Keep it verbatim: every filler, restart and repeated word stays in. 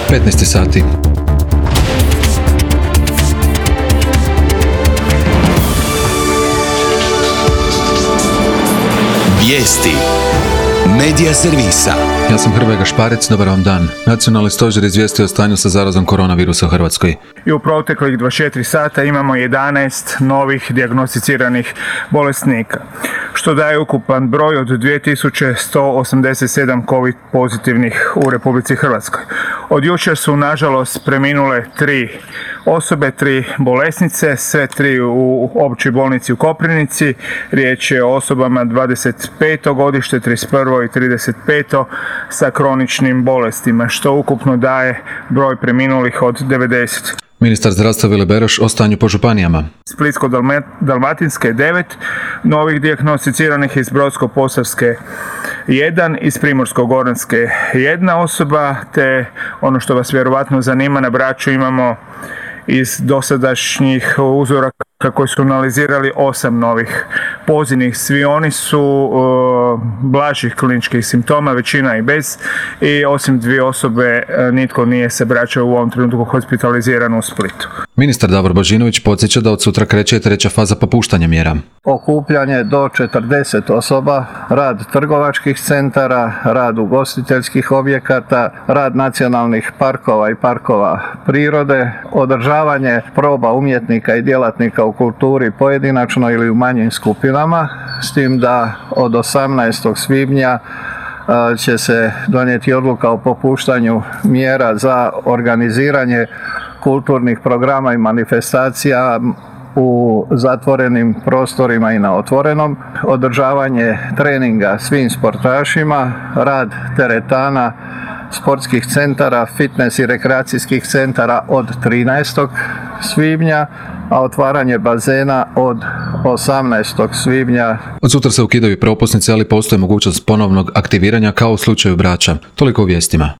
petnaest sati. Vijesti Medija servisa. Ja sam Hrvoje Gašparec, dobar vam dan. Nacionalni stožer izvijestio o stanju sa zarazom koronavirusa u Hrvatskoj. I u proteklih dvadeset četiri sata imamo jedanaest novih dijagnosticiranih bolesnika, što daje ukupan broj od dvije tisuće sto osamdeset sedam COVID pozitivnih u Republici Hrvatskoj. Od jučer su nažalost preminule tri osobe, tri bolesnice, sve tri u općoj bolnici u Koprivnici. Riječ je o osobama dvadeset peto godište, trideset prvo i trideset peto sa kroničnim bolestima, što ukupno daje broj preminulih od devedeset. Ministar zdravstva Vili Beroš o stanju po županijama. Splitsko-dalmatinske devet novih dijagnosticiranih, iz Brodsko-posavske jedan, iz Primorsko-goranske jedna osoba, te ono što vas vjerovatno zanima, na Braču imamo iz dosadašnjih uzoraka koji su analizirali osam novih pozivnih. Svi oni su uh, blažih kliničkih simptoma, većina i bez, i osim dvije osobe nitko nije se Bračao u ovom trenutku hospitaliziran u Splitu. Ministar Davor Božinović podsjeća da od sutra kreće treća faza popuštanja mjera. Okupljanje do četrdeset osoba, rad trgovačkih centara, rad ugostiteljskih objekata, rad nacionalnih parkova i parkova prirode, održavanje proba umjetnika i djelatnika u kulturi pojedinačno ili u manjim skupinama, s tim da od osamnaestog svibnja će se donijeti odluka o popuštanju mjera za organiziranje kulturnih programa i manifestacija u zatvorenim prostorima i na otvorenom, održavanje treninga svim sportašima, rad teretana, sportskih centara, fitness i rekreacijskih centara od trinaestog svibnja, a otvaranje bazena od osamnaestog svibnja. Od sutra se ukidaju propusnice, ali postoji mogućnost ponovnog aktiviranja kao u slučaju Brača. Toliko u vijestima.